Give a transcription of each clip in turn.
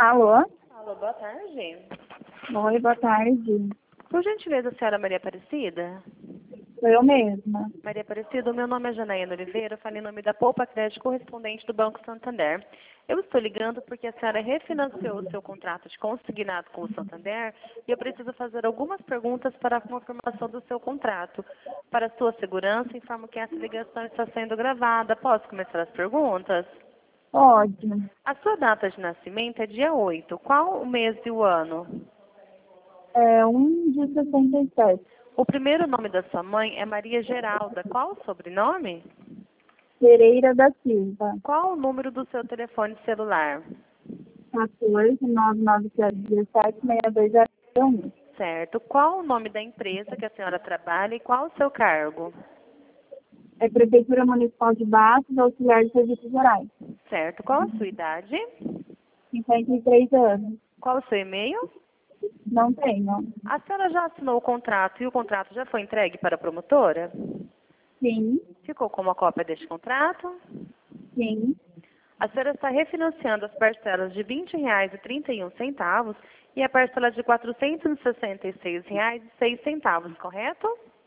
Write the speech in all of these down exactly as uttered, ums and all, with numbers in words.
Alô? Alô, boa tarde. Oi, boa tarde. Por gentileza, a senhora Maria Aparecida? Sou eu mesma. Maria Aparecida, o meu nome é Janaína Oliveira, eu falo em nome da Poupa Crédito correspondente do Banco Santander. Eu estou ligando porque a senhora refinanciou o seu contrato de consignado com o Santander e eu preciso fazer algumas perguntas para a confirmação do seu contrato. Para sua segurança, informo que essa ligação está sendo gravada. Posso começar as perguntas? Pode. A sua data de nascimento é dia oito. Qual o mês e o ano? É um de sessenta e sete. O primeiro nome da sua mãe é Maria Geralda. Qual o sobrenome? Pereira da Silva. Qual o número do seu telefone celular? quatorze, nove nove sete, dezessete, seis dois zero um. Certo. Qual o nome da empresa que a senhora trabalha e qual o seu cargo? É Prefeitura Municipal de Bastos, auxiliar de serviços gerais. Certo. Qual a sua idade? cinquenta e três anos. Qual o seu e-mail? Não tenho. A senhora já assinou o contrato e o contrato já foi entregue para a promotora? Sim, Ficou com uma cópia deste contrato? sim, A senhora está refinanciando as parcelas de vinte reais e trinta e um centavos e a parcela de quatrocentos e sessenta e seis reais e seis centavos, correto?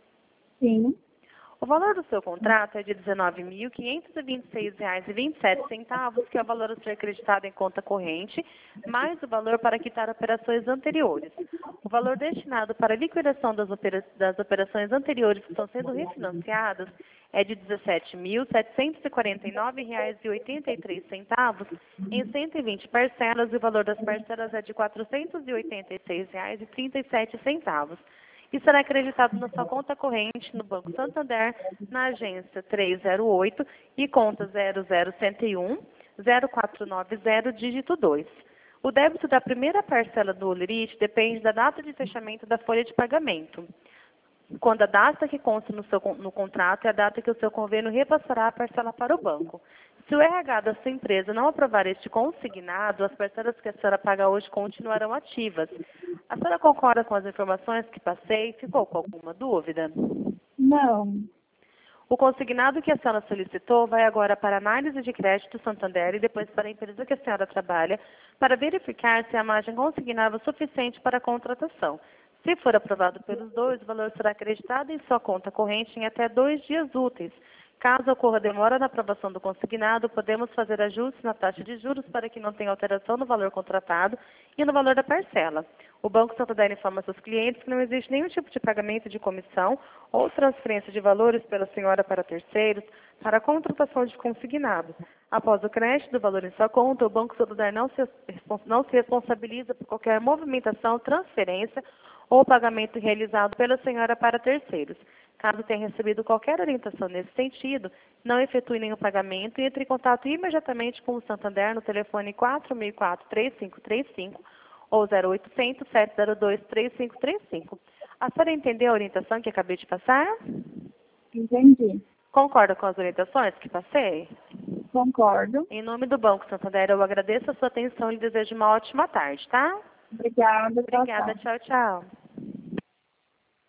sim. O valor do seu contrato é de dezenove mil quinhentos e vinte e seis reais e vinte e sete centavos, que é o valor a ser acreditado em conta corrente, mais o valor para quitar operações anteriores. O valor destinado para a liquidação das, opera das operações anteriores que estão sendo refinanciadas é de dezessete mil setecentos e quarenta e nove reais e oitenta e três centavos em cento e vinte parcelas e o valor das parcelas é de quatrocentos e oitenta e seis reais e trinta e sete centavos. E será acreditado na sua conta corrente no Banco Santander, na agência trezentos e oito e conta zero zero um um um zero quatro nove zero, dígito dois. O débito da primeira parcela do Olerite depende da data de fechamento da folha de pagamento, quando a data que consta no, seu, no contrato é a data que o seu convênio repassará a parcela para o banco. Se o R H da sua empresa não aprovar este consignado, as parcelas que a senhora paga hoje continuarão ativas. A senhora concorda com as informações que passei? Ficou com alguma dúvida? Não. O consignado que a senhora solicitou vai agora para a análise de crédito Santander e depois para a empresa que a senhora trabalha, para verificar se a margem consignável é suficiente para a contratação. Se for aprovado pelos dois, o valor será acreditado em sua conta corrente em até dois dias úteis. Caso ocorra demora na aprovação do consignado, podemos fazer ajustes na taxa de juros para que não tenha alteração no valor contratado e no valor da parcela. O Banco Santander informa seus clientes que não existe nenhum tipo de pagamento de comissão ou transferência de valores pela senhora para terceiros para a contratação de consignado. Após o crédito do valor em sua conta, o Banco Santander não se, não se responsabiliza por qualquer movimentação, transferência ou pagamento realizado pela senhora para terceiros. Caso tenha recebido qualquer orientação nesse sentido, não efetue nenhum pagamento e entre em contato imediatamente com o Santander no telefone quatro mil e quatro, três cinco três cinco ou zero oitocentos, sete zero dois, três cinco três cinco. A senhora entendeu a orientação que acabei de passar? Entendi. Concorda com as orientações que passei? Concordo. Em nome do Banco Santander, eu agradeço a sua atenção e lhe desejo uma ótima tarde, tá? Obrigada. Tchau, Obrigada, tchau. tchau, tchau.